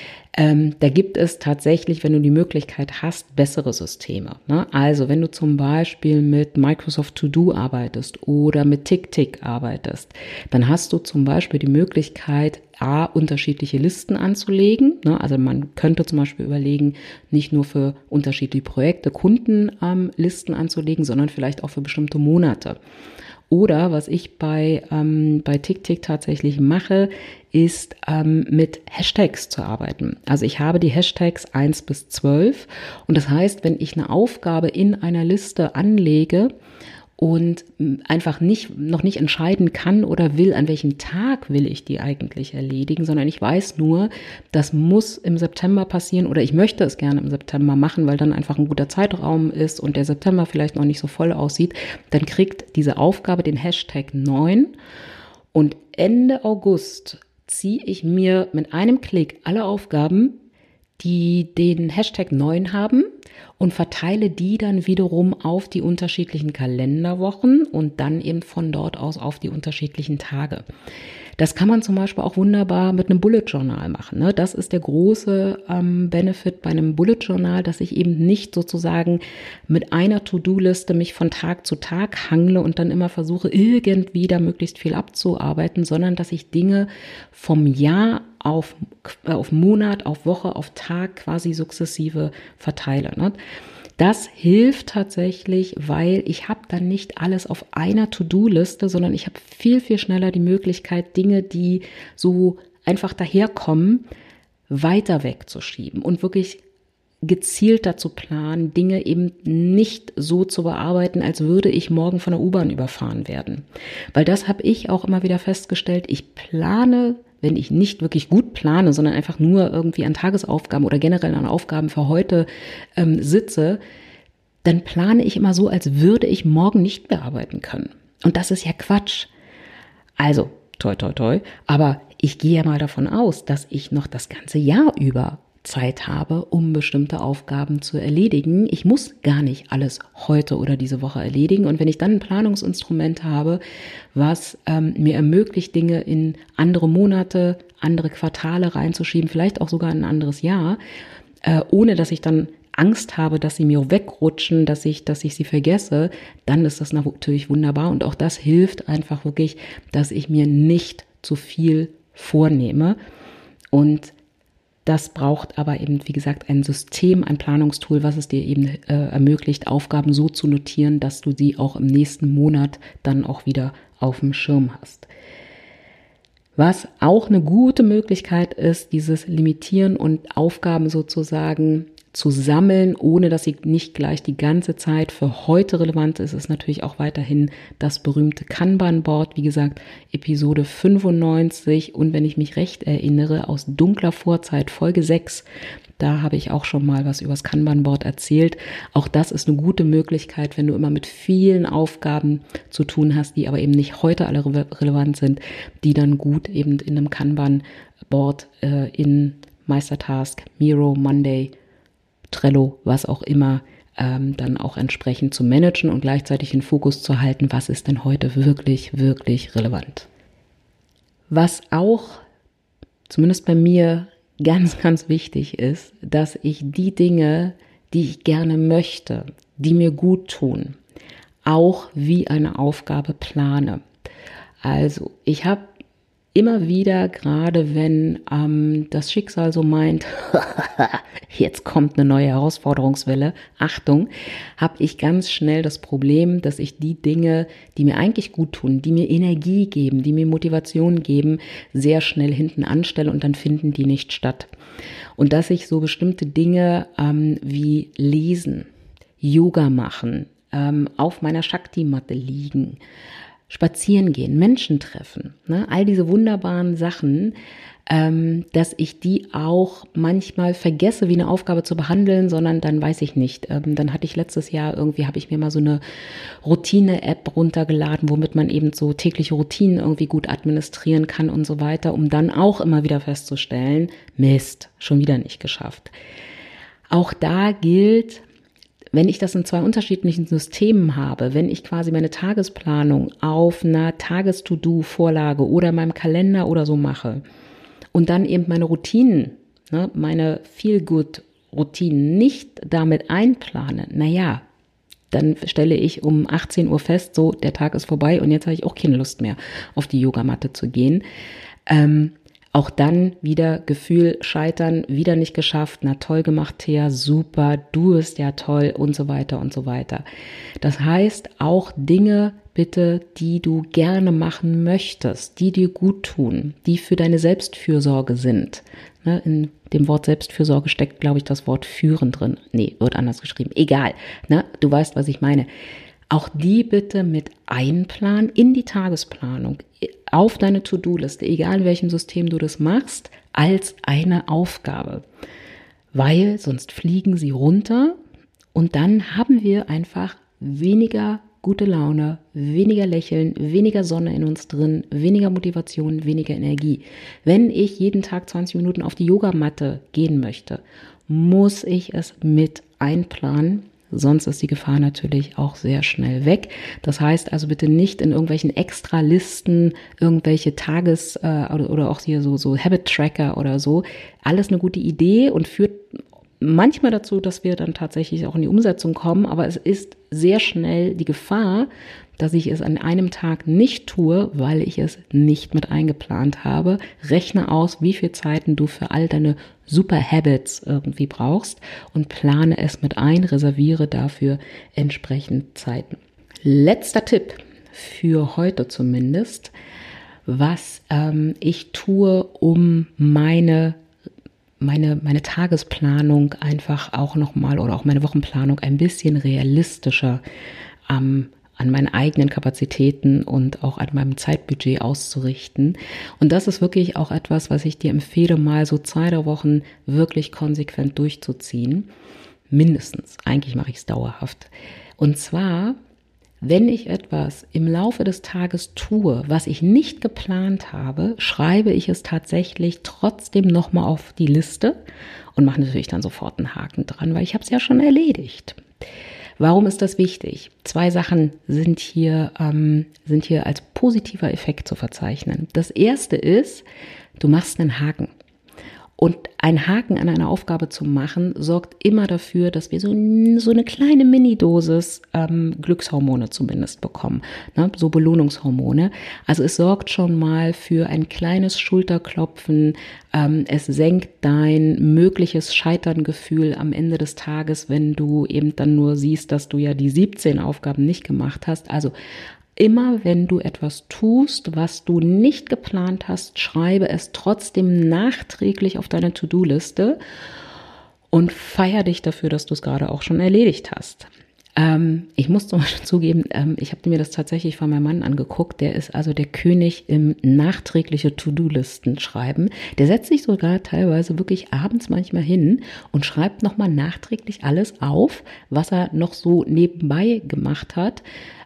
Da gibt es tatsächlich, wenn du die Möglichkeit hast, bessere Systeme. Ne? Also wenn du zum Beispiel mit Microsoft To Do arbeitest oder mit TickTick arbeitest, dann hast du zum Beispiel die Möglichkeit, unterschiedliche Listen anzulegen. Ne? Also man könnte zum Beispiel überlegen, nicht nur für unterschiedliche Projekte Kunden Listen anzulegen, sondern vielleicht auch für bestimmte Monate. Oder was ich bei TickTick tatsächlich mache, ist mit Hashtags zu arbeiten. Also ich habe die Hashtags 1 bis 12 und das heißt, wenn ich eine Aufgabe in einer Liste anlege und einfach noch nicht entscheiden kann oder will, an welchem Tag will ich die eigentlich erledigen, sondern ich weiß nur, das muss im September passieren oder ich möchte es gerne im September machen, weil dann einfach ein guter Zeitraum ist und der September vielleicht noch nicht so voll aussieht, dann kriegt diese Aufgabe den Hashtag 9 und Ende August ziehe ich mir mit einem Klick alle Aufgaben, die den Hashtag 9 haben und verteile die dann wiederum auf die unterschiedlichen Kalenderwochen und dann eben von dort aus auf die unterschiedlichen Tage. Das kann man zum Beispiel auch wunderbar mit einem Bullet Journal machen. Ne? Das ist der große Benefit bei einem Bullet Journal, dass ich eben nicht sozusagen mit einer To-Do-Liste mich von Tag zu Tag hangle und dann immer versuche, irgendwie da möglichst viel abzuarbeiten, sondern dass ich Dinge vom Jahr auf Monat, auf Woche, auf Tag quasi sukzessive verteile. Ne? Das hilft tatsächlich, weil ich habe dann nicht alles auf einer To-Do-Liste, sondern ich habe viel, viel schneller die Möglichkeit, Dinge, die so einfach daherkommen, weiter wegzuschieben und wirklich gezielter zu planen, Dinge eben nicht so zu bearbeiten, als würde ich morgen von der U-Bahn überfahren werden. Weil das habe ich auch immer wieder festgestellt, ich plane, wenn ich nicht wirklich gut plane, sondern einfach nur irgendwie an Tagesaufgaben oder generell an Aufgaben für heute sitze, dann plane ich immer so, als würde ich morgen nicht mehr arbeiten können. Und das ist ja Quatsch. Also, toi, toi, toi. Aber ich gehe ja mal davon aus, dass ich noch das ganze Jahr über Zeit habe, um bestimmte Aufgaben zu erledigen. Ich muss gar nicht alles heute oder diese Woche erledigen. Und wenn ich dann ein Planungsinstrument habe, was mir ermöglicht, Dinge in andere Monate, andere Quartale reinzuschieben, vielleicht auch sogar in ein anderes Jahr, ohne dass ich dann Angst habe, dass sie mir wegrutschen, dass ich sie vergesse, dann ist das natürlich wunderbar. Und auch das hilft einfach wirklich, dass ich mir nicht zu viel vornehme. Und das braucht aber eben, wie gesagt, ein System, ein Planungstool, was es dir eben ermöglicht, Aufgaben so zu notieren, dass du sie auch im nächsten Monat dann auch wieder auf dem Schirm hast. Was auch eine gute Möglichkeit ist, dieses Limitieren und Aufgaben sozusagen zu sammeln, ohne dass sie nicht gleich die ganze Zeit für heute relevant ist, ist natürlich auch weiterhin das berühmte Kanban-Board. Wie gesagt, Episode 95 und wenn ich mich recht erinnere, aus dunkler Vorzeit, Folge 6, da habe ich auch schon mal was über das Kanban-Board erzählt. Auch das ist eine gute Möglichkeit, wenn du immer mit vielen Aufgaben zu tun hast, die aber eben nicht heute alle relevant sind, die dann gut eben in einem Kanban-Board in Meistertask, Miro, Monday, Trello, was auch immer, dann auch entsprechend zu managen und gleichzeitig den Fokus zu halten, was ist denn heute wirklich, wirklich relevant. Was auch, zumindest bei mir, ganz, ganz wichtig ist, dass ich die Dinge, die ich gerne möchte, die mir gut tun, auch wie eine Aufgabe plane. Also ich habe immer wieder, gerade wenn das Schicksal so meint, jetzt kommt eine neue Herausforderungswelle, Achtung, habe ich ganz schnell das Problem, dass ich die Dinge, die mir eigentlich gut tun, die mir Energie geben, die mir Motivation geben, sehr schnell hinten anstelle und dann finden die nicht statt. Und dass ich so bestimmte Dinge wie Lesen, Yoga machen, auf meiner Shakti-Matte liegen, spazieren gehen, Menschen treffen, ne? All diese wunderbaren Sachen, dass ich die auch manchmal vergesse, wie eine Aufgabe zu behandeln, sondern dann weiß ich nicht. Dann hatte ich letztes Jahr habe ich mir mal so eine Routine-App runtergeladen, womit man eben so tägliche Routinen irgendwie gut administrieren kann und so weiter, um dann auch immer wieder festzustellen, Mist, schon wieder nicht geschafft. Auch da gilt, wenn ich das in zwei unterschiedlichen Systemen habe, wenn ich quasi meine Tagesplanung auf einer Tages-To-Do-Vorlage oder in meinem Kalender oder so mache und dann eben meine Routinen, ne, meine Feel-Good-Routinen nicht damit einplane, naja, dann stelle ich um 18 Uhr fest, so, der Tag ist vorbei und jetzt habe ich auch keine Lust mehr, auf die Yogamatte zu gehen. Auch dann wieder Gefühl, Scheitern, wieder nicht geschafft, na toll gemacht, Thea, super, du bist ja toll und so weiter und so weiter. Das heißt, auch Dinge bitte, die du gerne machen möchtest, die dir gut tun, die für deine Selbstfürsorge sind. Ne, in dem Wort Selbstfürsorge steckt, glaube ich, das Wort führen drin. Nee, wird anders geschrieben. Egal, ne, du weißt, was ich meine. Auch die bitte mit einplanen in die Tagesplanung, auf deine To-Do-Liste, egal in welchem System du das machst, als eine Aufgabe. Weil sonst fliegen sie runter und dann haben wir einfach weniger gute Laune, weniger Lächeln, weniger Sonne in uns drin, weniger Motivation, weniger Energie. Wenn ich jeden Tag 20 Minuten auf die Yogamatte gehen möchte, muss ich es mit einplanen. Sonst ist die Gefahr natürlich auch sehr schnell weg. Das heißt also bitte nicht in irgendwelchen Extralisten, irgendwelche oder auch hier so Habit-Tracker oder so. Alles eine gute Idee und führt manchmal dazu, dass wir dann tatsächlich auch in die Umsetzung kommen. Aber es ist sehr schnell die Gefahr, dass ich es an einem Tag nicht tue, weil ich es nicht mit eingeplant habe. Rechne aus, wie viel Zeiten du für all deine Super Habits irgendwie brauchst und plane es mit ein, reserviere dafür entsprechend Zeiten. Letzter Tipp für heute zumindest, was ich tue, um meine Tagesplanung einfach auch nochmal oder auch meine Wochenplanung ein bisschen realistischer an meinen eigenen Kapazitäten und auch an meinem Zeitbudget auszurichten. Und das ist wirklich auch etwas, was ich dir empfehle, mal so 2-3 Wochen wirklich konsequent durchzuziehen. Mindestens. Eigentlich mache ich es dauerhaft. Und zwar, wenn ich etwas im Laufe des Tages tue, was ich nicht geplant habe, schreibe ich es tatsächlich trotzdem nochmal auf die Liste und mache natürlich dann sofort einen Haken dran, weil ich habe es ja schon erledigt. Warum ist das wichtig? 2 Sachen sind hier als positiver Effekt zu verzeichnen. Das erste ist, du machst einen Haken. Und ein Haken an einer Aufgabe zu machen, sorgt immer dafür, dass wir so eine kleine Mini-Dosis Glückshormone zumindest bekommen, ne? So Belohnungshormone. Also es sorgt schon mal für ein kleines Schulterklopfen. Es senkt dein mögliches Scheiterngefühl am Ende des Tages, wenn du eben dann nur siehst, dass du ja die 17 Aufgaben nicht gemacht hast. Also immer wenn du etwas tust, was du nicht geplant hast, schreibe es trotzdem nachträglich auf deine To-Do-Liste und feier dich dafür, dass du es gerade auch schon erledigt hast. Ich muss zum Beispiel zugeben, ich habe mir das tatsächlich von meinem Mann angeguckt. Der ist also der König im nachträgliche To-Do-Listen schreiben. Der setzt sich sogar teilweise wirklich abends manchmal hin und schreibt nochmal nachträglich alles auf, was er noch so nebenbei gemacht hat,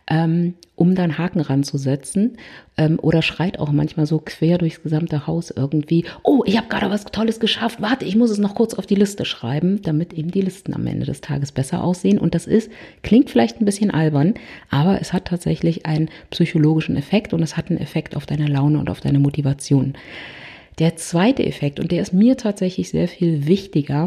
um dann Haken ranzusetzen, oder schreit auch manchmal so quer durchs gesamte Haus irgendwie, oh, ich habe gerade was Tolles geschafft, warte, ich muss es noch kurz auf die Liste schreiben, damit eben die Listen am Ende des Tages besser aussehen. Und das klingt vielleicht ein bisschen albern, aber es hat tatsächlich einen psychologischen Effekt und es hat einen Effekt auf deine Laune und auf deine Motivation. Der zweite Effekt, und der ist mir tatsächlich sehr viel wichtiger,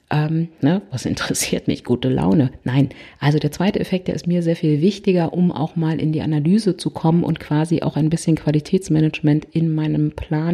was interessiert mich, gute Laune? Nein, also der zweite Effekt, der ist mir sehr viel wichtiger, um auch mal in die Analyse zu kommen und quasi auch ein bisschen Qualitätsmanagement in meiner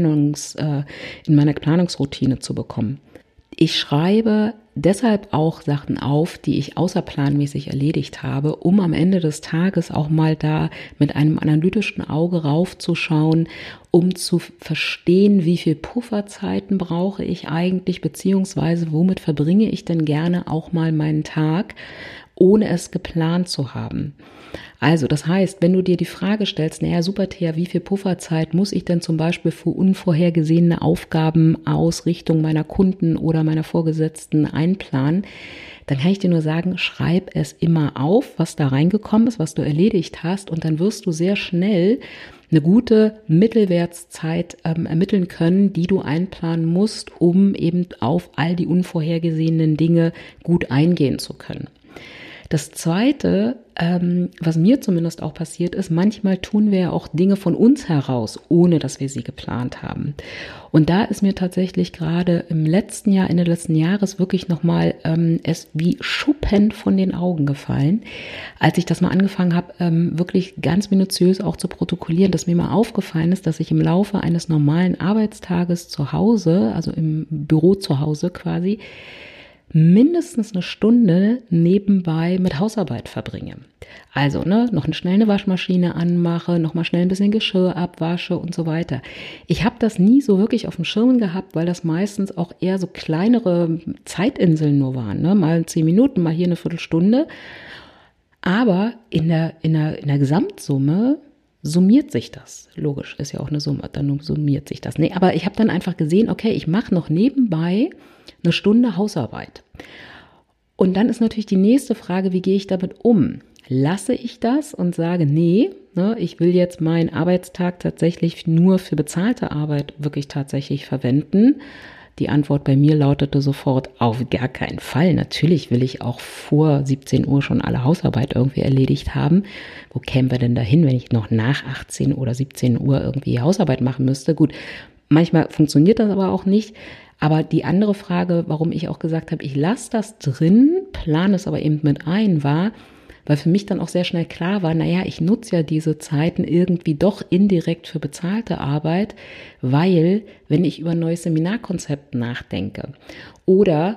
Planungsroutine zu bekommen. Ich schreibe deshalb auch Sachen auf, die ich außerplanmäßig erledigt habe, um am Ende des Tages auch mal da mit einem analytischen Auge raufzuschauen, um zu verstehen, wie viel Pufferzeiten brauche ich eigentlich, beziehungsweise womit verbringe ich denn gerne auch mal meinen Tag, ohne es geplant zu haben. Also das heißt, wenn du dir die Frage stellst, naja, super Thea, wie viel Pufferzeit muss ich denn zum Beispiel für unvorhergesehene Aufgaben aus Richtung meiner Kunden oder meiner Vorgesetzten einplanen, dann kann ich dir nur sagen, schreib es immer auf, was da reingekommen ist, was du erledigt hast, und dann wirst du sehr schnell eine gute Mittelwertszeit ermitteln können, die du einplanen musst, um eben auf all die unvorhergesehenen Dinge gut eingehen zu können. Das Zweite, was mir zumindest auch passiert ist, manchmal tun wir ja auch Dinge von uns heraus, ohne dass wir sie geplant haben. Und da ist mir tatsächlich gerade Ende letzten Jahres wirklich nochmal es wie Schuppen von den Augen gefallen, als ich das mal angefangen habe, wirklich ganz minutiös auch zu protokollieren, dass mir mal aufgefallen ist, dass ich im Laufe eines normalen Arbeitstages zu Hause, also im Büro zu Hause quasi, mindestens eine Stunde nebenbei mit Hausarbeit verbringe. Also noch schnell eine Waschmaschine anmache, noch mal schnell ein bisschen Geschirr abwasche und so weiter. Ich habe das nie so wirklich auf dem Schirm gehabt, weil das meistens auch eher so kleinere Zeitinseln nur waren. Mal 10 Minuten, mal hier eine Viertelstunde. Aber in der Gesamtsumme summiert sich das. Logisch, ist ja auch eine Summe, dann summiert sich das. Nee, aber ich habe dann einfach gesehen, okay, ich mache noch nebenbei eine Stunde Hausarbeit. Und dann ist natürlich die nächste Frage, wie gehe ich damit um? lasse ich das und sage, nee, ne, ich will jetzt meinen Arbeitstag tatsächlich nur für bezahlte Arbeit wirklich tatsächlich verwenden? Die Antwort bei mir lautete sofort, auf gar keinen Fall. Natürlich will ich auch vor 17 Uhr schon alle Hausarbeit irgendwie erledigt haben. Wo kämen wir denn dahin, wenn ich noch nach 18 oder 17 Uhr irgendwie Hausarbeit machen müsste? Gut, manchmal funktioniert das aber auch nicht. Aber die andere Frage, warum ich auch gesagt habe, ich lasse das drin, plane es aber eben mit ein, war, weil für mich dann auch sehr schnell klar war, naja, ich nutze ja diese Zeiten irgendwie doch indirekt für bezahlte Arbeit, weil wenn ich über ein neues Seminarkonzept nachdenke oder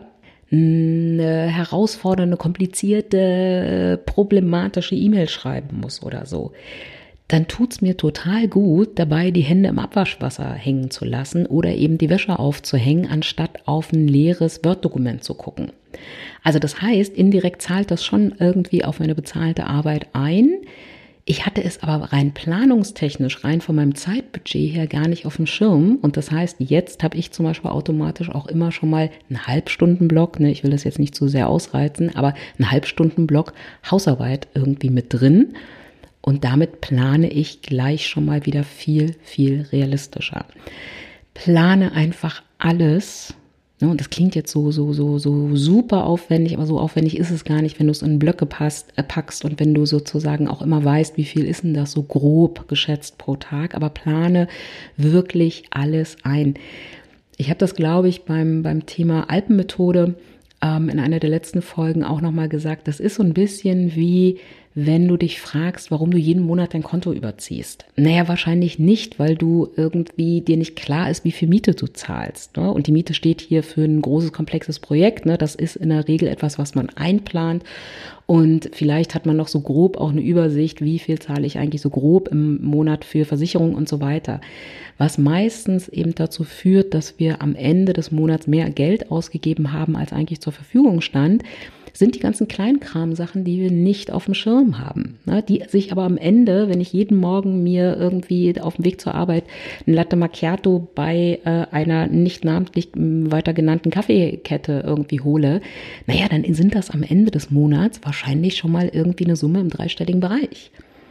eine herausfordernde, komplizierte, problematische E-Mail schreiben muss oder so, dann tut's mir total gut, dabei die Hände im Abwaschwasser hängen zu lassen oder eben die Wäsche aufzuhängen, anstatt auf ein leeres Word-Dokument zu gucken. Also das heißt, indirekt zahlt das schon irgendwie auf meine bezahlte Arbeit ein. Ich hatte es aber rein planungstechnisch, rein von meinem Zeitbudget her gar nicht auf dem Schirm. Und das heißt, jetzt habe ich zum Beispiel automatisch auch immer schon mal einen Halbstundenblock, ne, ich will das jetzt nicht zu sehr ausreizen, aber einen Halbstundenblock Hausarbeit irgendwie mit drin. Und damit plane ich gleich schon mal wieder viel, viel realistischer. Plane einfach alles. Und das klingt jetzt so super aufwendig, aber so aufwendig ist es gar nicht, wenn du es in Blöcke packst und wenn du sozusagen auch immer weißt, wie viel ist denn das so grob geschätzt pro Tag. Aber plane wirklich alles ein. Ich habe das, glaube ich, beim Thema Alpenmethode in einer der letzten Folgen auch nochmal gesagt. Das ist so ein bisschen wie, wenn du dich fragst, warum du jeden Monat dein Konto überziehst. Naja, wahrscheinlich nicht, weil du irgendwie dir nicht klar ist, wie viel Miete du zahlst. Ne? Und die Miete steht hier für ein großes, komplexes Projekt. Ne? Das ist in der Regel etwas, was man einplant. Und vielleicht hat man noch so grob auch eine Übersicht, wie viel zahle ich eigentlich so grob im Monat für Versicherung und so weiter. Was meistens eben dazu führt, dass wir am Ende des Monats mehr Geld ausgegeben haben, als eigentlich zur Verfügung stand, sind die ganzen Kleinkram-Sachen, die wir nicht auf dem Schirm haben. Ne? Die sich aber am Ende, wenn ich jeden Morgen mir irgendwie auf dem Weg zur Arbeit ein Latte Macchiato bei einer nicht namentlich weiter genannten Kaffeekette irgendwie hole, naja, dann sind das am Ende des Monats wahrscheinlich schon mal irgendwie eine Summe im dreistelligen Bereich.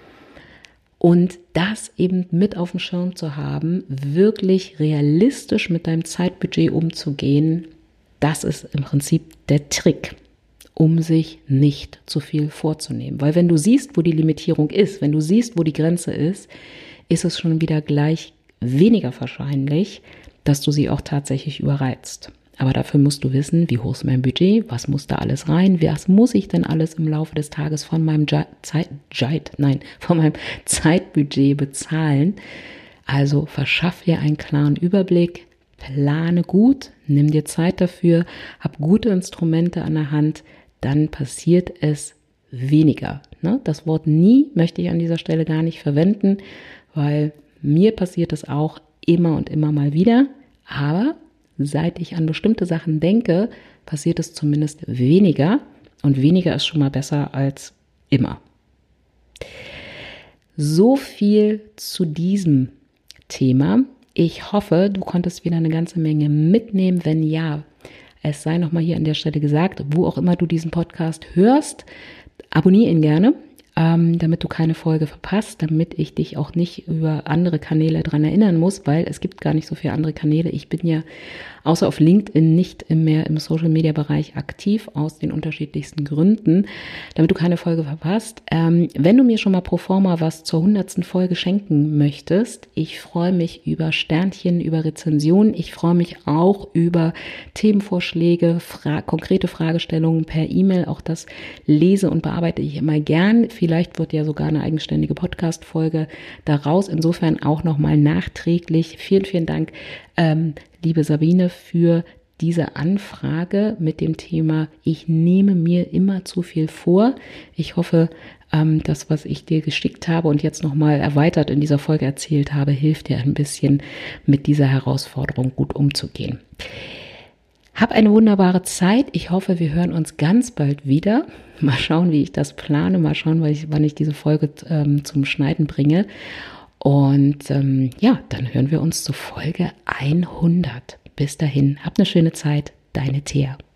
Und das eben mit auf dem Schirm zu haben, wirklich realistisch mit deinem Zeitbudget umzugehen, das ist im Prinzip der Trick, um sich nicht zu viel vorzunehmen. Weil wenn du siehst, wo die Limitierung ist, wenn du siehst, wo die Grenze ist, ist es schon wieder gleich weniger wahrscheinlich, dass du sie auch tatsächlich überreizt. Aber dafür musst du wissen, wie hoch ist mein Budget, was muss da alles rein, was muss ich denn alles im Laufe des Tages von meinem Zeitbudget bezahlen. Also verschaff dir einen klaren Überblick, plane gut, nimm dir Zeit dafür, hab gute Instrumente an der Hand, dann passiert es weniger. Ne? Das Wort nie möchte ich an dieser Stelle gar nicht verwenden, weil mir passiert es auch immer und immer mal wieder, aber seit ich an bestimmte Sachen denke, passiert es zumindest weniger und weniger ist schon mal besser als immer. So viel zu diesem Thema. Ich hoffe, du konntest wieder eine ganze Menge mitnehmen. Wenn ja, es sei nochmal hier an der Stelle gesagt, wo auch immer du diesen Podcast hörst, abonniere ihn gerne, damit du keine Folge verpasst, damit ich dich auch nicht über andere Kanäle dran erinnern muss, weil es gibt gar nicht so viele andere Kanäle. Ich bin ja außer auf LinkedIn nicht mehr im Social-Media-Bereich aktiv, aus den unterschiedlichsten Gründen, damit du keine Folge verpasst. Wenn du mir schon mal pro forma was zur 100. Folge schenken möchtest, ich freue mich über Sternchen, über Rezensionen. Ich freue mich auch über Themenvorschläge, konkrete Fragestellungen per E-Mail. Auch das lese und bearbeite ich immer gern. Vielleicht wird ja sogar eine eigenständige Podcast-Folge daraus. Insofern auch nochmal nachträglich. Vielen, vielen Dank, liebe Sabine, für diese Anfrage mit dem Thema, ich nehme mir immer zu viel vor. Ich hoffe, das, was ich dir geschickt habe und jetzt nochmal erweitert in dieser Folge erzählt habe, hilft dir ein bisschen, mit dieser Herausforderung gut umzugehen. Hab eine wunderbare Zeit. Ich hoffe, wir hören uns ganz bald wieder. Mal schauen, wie ich das plane. Mal schauen, wann ich diese Folge zum Schneiden bringe. Und ja, dann hören wir uns zur Folge 100. Bis dahin, habt eine schöne Zeit. Deine Thea.